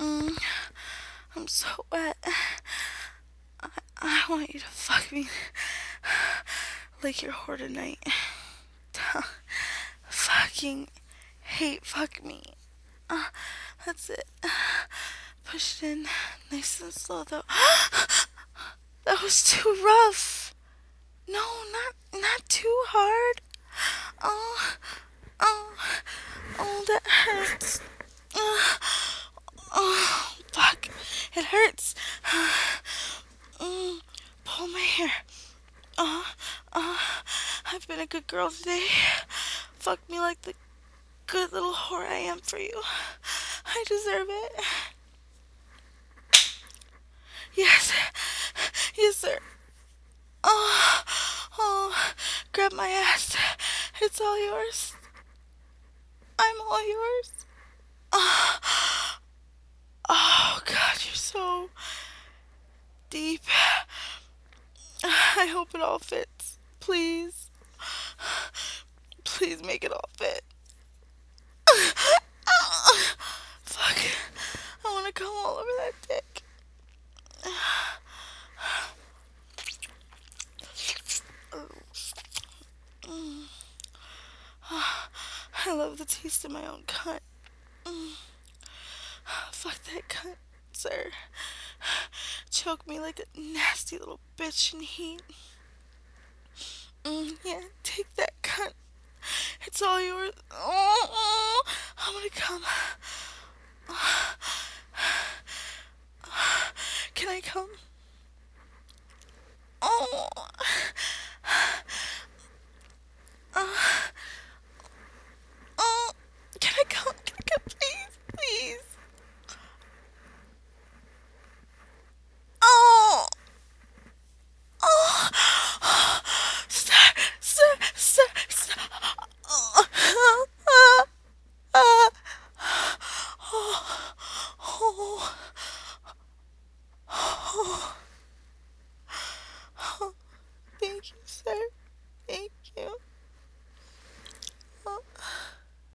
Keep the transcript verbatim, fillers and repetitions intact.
Mm, I'm so wet. I, I want you to fuck me like your whore tonight. Fucking hate fuck me. Uh, that's it. Push it in nice and slow though. That was too rough. No, not not too hard. Oh, oh, oh, that hurts. Uh, oh, fuck. It hurts. Mm, pull my hair. Uh, uh, I've been a good girl today. Fuck me like the good little whore I am for you. I deserve it. Yes. Yes, sir. Oh, oh, grab my ass. It's all yours. I'm all yours. Oh, oh God, you're so deep. I hope it all fits. Please. Please make it all fit. Fuck. I want to come all over that dick. I love the taste of my own cunt. Fuck that cunt, sir. Choke me like a nasty little bitch in heat. Mm, yeah, take that cunt. It's all yours. Oh, oh, I'm gonna come. Can I come? Oh. Uh, oh. Can I come? Can I come, please? Please. Oh. Oh. Sir, sir, sir, sir. Oh. Uh, uh, oh. Oh. Oh. Oh. Thank you, sir.